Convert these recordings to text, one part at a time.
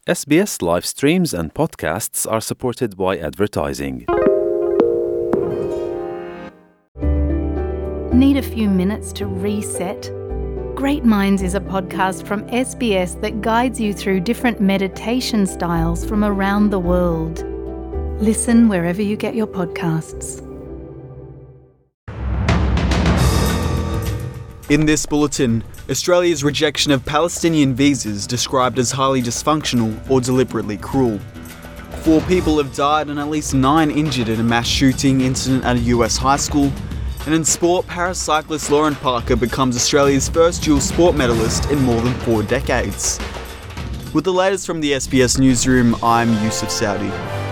SBS live streams and podcasts are supported by advertising. Need a few minutes to reset? Great Minds is a podcast from SBS that guides you through different meditation styles from around the world. Listen wherever you get your podcasts. In this bulletin, Australia's rejection of Palestinian visas described as highly dysfunctional or deliberately cruel. 4 people have died and at least 9 injured in a mass shooting incident at a US high school. And in sport, paracyclist Lauren Parker becomes Australia's first dual sport medalist in more than 4 decades. With the latest from the SBS newsroom, I'm Yusuf Saudi.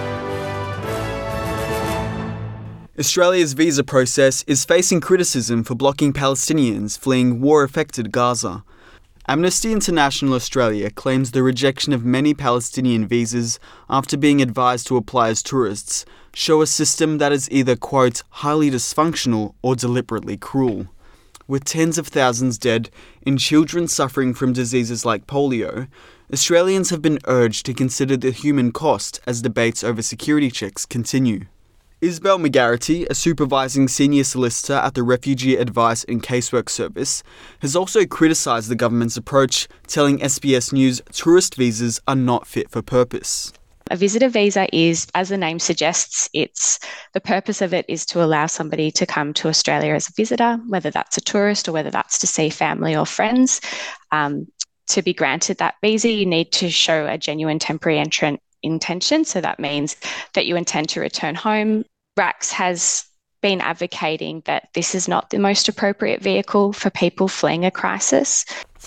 Australia's visa process is facing criticism for blocking Palestinians fleeing war-affected Gaza. Amnesty International Australia claims the rejection of many Palestinian visas after being advised to apply as tourists show a system that is either, quote, highly dysfunctional or deliberately cruel. With tens of thousands dead and children suffering from diseases like polio, Australians have been urged to consider the human cost as debates over security checks continue. Isabel McGarity, a supervising senior solicitor at the Refugee Advice and Casework Service, has also criticised the government's approach, telling SBS News tourist visas are not fit for purpose. A visitor visa is, as the name suggests, the purpose of it is to allow somebody to come to Australia as a visitor, whether that's a tourist or whether that's to see family or friends. To be granted that visa, you need to show a genuine temporary intention. So that means that you intend to return home. RACS has been advocating that this is not the most appropriate vehicle for people fleeing a crisis.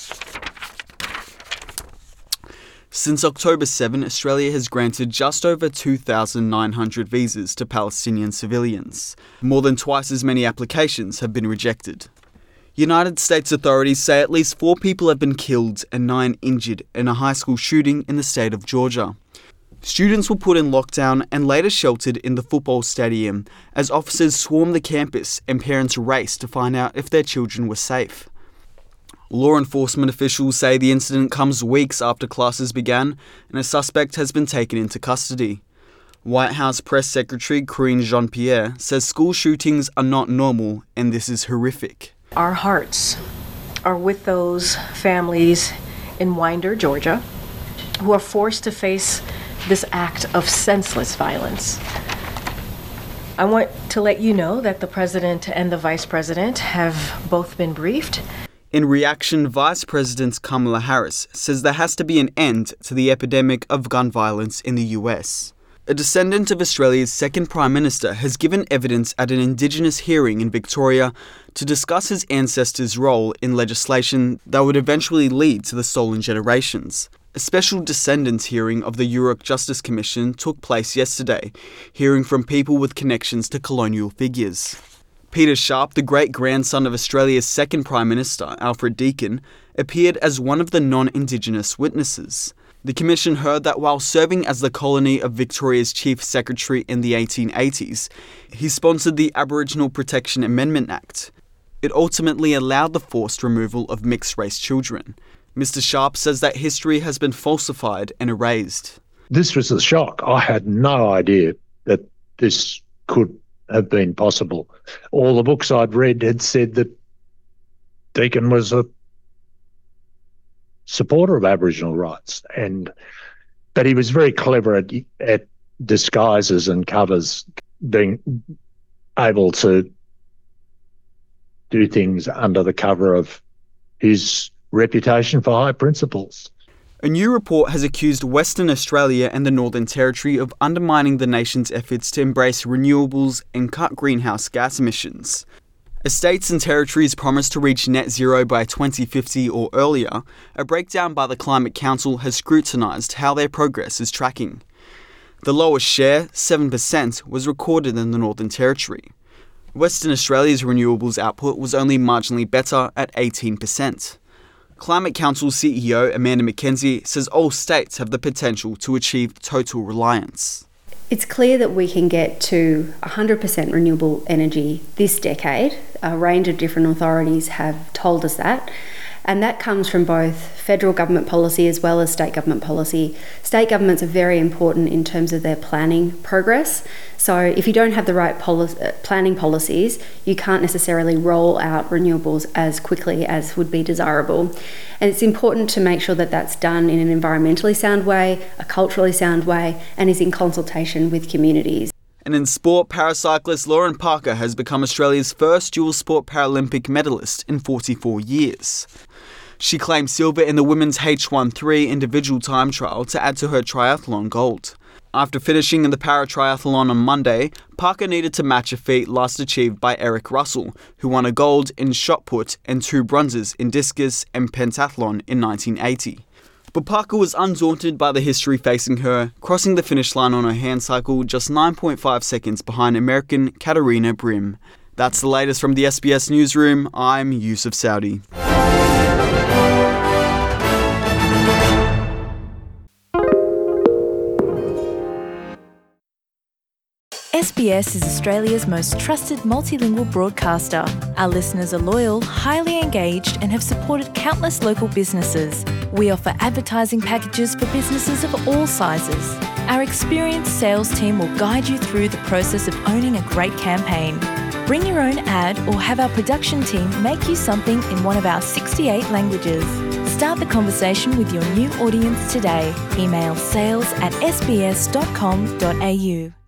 Since October 7, Australia has granted just over 2,900 visas to Palestinian civilians. More than twice as many applications have been rejected. United States authorities say at least 4 people have been killed and 9 injured in a high school shooting in the state of Georgia. Students were put in lockdown and later sheltered in the football stadium as officers swarmed the campus and parents raced to find out if their children were safe. Law enforcement officials say the incident comes weeks after classes began and a suspect has been taken into custody. White House Press Secretary Karine Jean-Pierre says school shootings are not normal and this is horrific. Our hearts are with those families in Winder, Georgia, who are forced to face this act of senseless violence. I want to let you know that the President and the Vice President have both been briefed. In reaction, Vice President Kamala Harris says there has to be an end to the epidemic of gun violence in the US. A descendant of Australia's second Prime Minister has given evidence at an Indigenous hearing in Victoria to discuss his ancestors' role in legislation that would eventually lead to the Stolen Generations. A special descendants hearing of the Yurok Justice Commission took place yesterday, hearing from people with connections to colonial figures. Peter Sharp, the great-grandson of Australia's second Prime Minister, Alfred Deakin, appeared as one of the non-Indigenous witnesses. The Commission heard that while serving as the colony of Victoria's Chief Secretary in the 1880s, he sponsored the Aboriginal Protection Amendment Act. It ultimately allowed the forced removal of mixed-race children. Mr. Sharp says that history has been falsified and erased. This was a shock. I had no idea that this could have been possible. All the books I'd read had said that Deakin was a supporter of Aboriginal rights, but he was very clever at disguises and covers, being able to do things under the cover of his reputation for high principles. A new report has accused Western Australia and the Northern Territory of undermining the nation's efforts to embrace renewables and cut greenhouse gas emissions. As states and territories promise to reach net zero by 2050 or earlier, a breakdown by the Climate Council has scrutinised how their progress is tracking. The lowest share, 7%, was recorded in the Northern Territory. Western Australia's renewables output was only marginally better at 18%. Climate Council CEO Amanda McKenzie says all states have the potential to achieve total reliance. It's clear that we can get to 100% renewable energy this decade. A range of different authorities have told us that. And that comes from both federal government policy as well as state government policy. State governments are very important in terms of their planning progress. So if you don't have the right planning policies, you can't necessarily roll out renewables as quickly as would be desirable. And it's important to make sure that that's done in an environmentally sound way, a culturally sound way, and is in consultation with communities. And in sport, paracyclist Lauren Parker has become Australia's first dual sport Paralympic medalist in 44 years. She claimed silver in the women's H1-3 individual time trial to add to her triathlon gold. After finishing in the para-triathlon on Monday, Parker needed to match a feat last achieved by Eric Russell, who won a gold in shot put and 2 bronzes in discus and pentathlon in 1980. But Parker was undaunted by the history facing her, crossing the finish line on her hand cycle just 9.5 seconds behind American Katarina Brim. That's the latest from the SBS Newsroom. I'm Yusuf Saudi. SBS is Australia's most trusted multilingual broadcaster. Our listeners are loyal, highly engaged, and have supported countless local businesses. We offer advertising packages for businesses of all sizes. Our experienced sales team will guide you through the process of owning a great campaign. Bring your own ad or have our production team make you something in one of our 68 languages. Start the conversation with your new audience today. Email sales@sbs.com.au.